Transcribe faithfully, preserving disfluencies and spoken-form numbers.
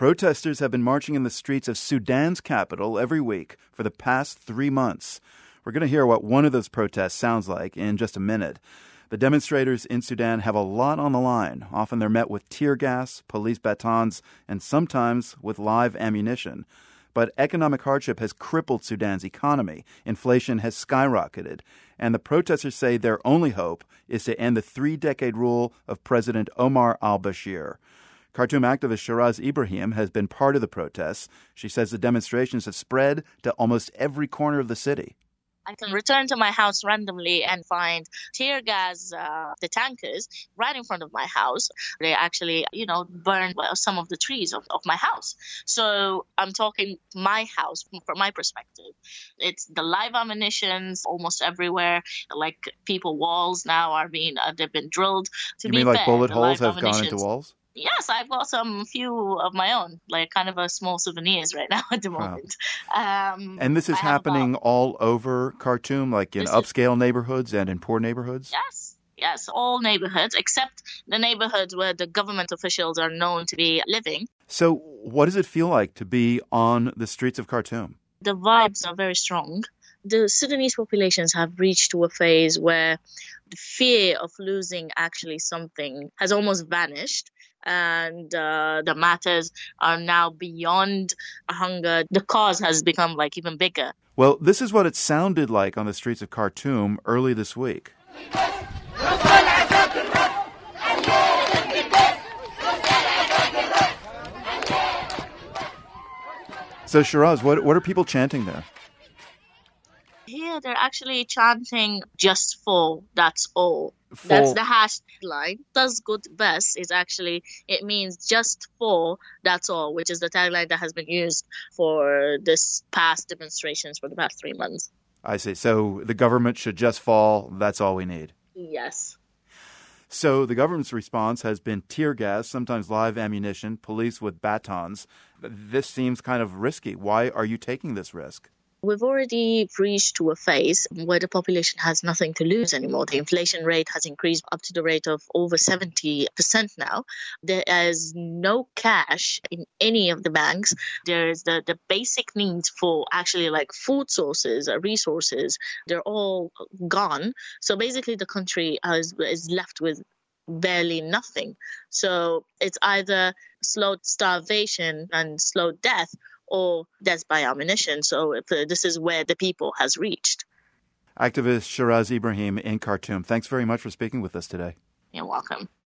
Protesters have been marching in the streets of Sudan's capital every week for the past three months. We're going to hear what one of those protests sounds like in just a minute. The demonstrators in Sudan have a lot on the line. Often they're met with tear gas, police batons, and sometimes with live ammunition. But economic hardship has crippled Sudan's economy. Inflation has skyrocketed. And the protesters say their only hope is to end the three-decade rule of President Omar al-Bashir. Khartoum activist Shiraz Ibrahim has been part of the protests. She says the demonstrations have spread to almost every corner of the city. I can return to my house randomly and find tear gas, uh, the tankers, right in front of my house. They actually, you know, burned some of the trees of, of my house. So I'm talking my house from, from my perspective. It's the live ammunitions almost everywhere. Like people walls now are being, uh, they've been drilled. To you be mean like fair, bullet holes have gone into walls? Yes, I've got some few of my own, like kind of a small souvenirs right now at the moment. Wow. Um, and this is happening about, all over Khartoum, like in upscale is, neighborhoods and in poor neighborhoods? Yes, yes, all neighborhoods, except the neighborhoods where the government officials are known to be living. So what does it feel like to be on the streets of Khartoum? The vibes are very strong. The Sudanese populations have reached to a phase where the fear of losing actually something has almost vanished. And uh, the matters are now beyond hunger. The cause has become like even bigger. Well, this is what it sounded like on the streets of Khartoum early this week. So, Shiraz, what, what are people chanting there? Here, they're actually chanting just for, that's all. For. That's the hashtag. Does good best is actually, it means just for, that's all, which is the tagline that has been used for this past demonstrations for the past three months. I see. So the government should just fall. That's all we need. Yes. So the government's response has been tear gas, sometimes live ammunition, police with batons. This seems kind of risky. Why are you taking this risk? We've already reached to a phase where the population has nothing to lose anymore. The inflation rate has increased up to the rate of over seventy percent now. There is no cash in any of the banks. There is the, the basic needs for actually like food sources, resources. They're all gone. So basically the country is, is left with barely nothing. So it's either slow starvation and slow death, or death by ammunition. So if, uh, this is where the people has reached. Activist Shiraz Ibrahim in Khartoum, thanks very much for speaking with us today. You're welcome.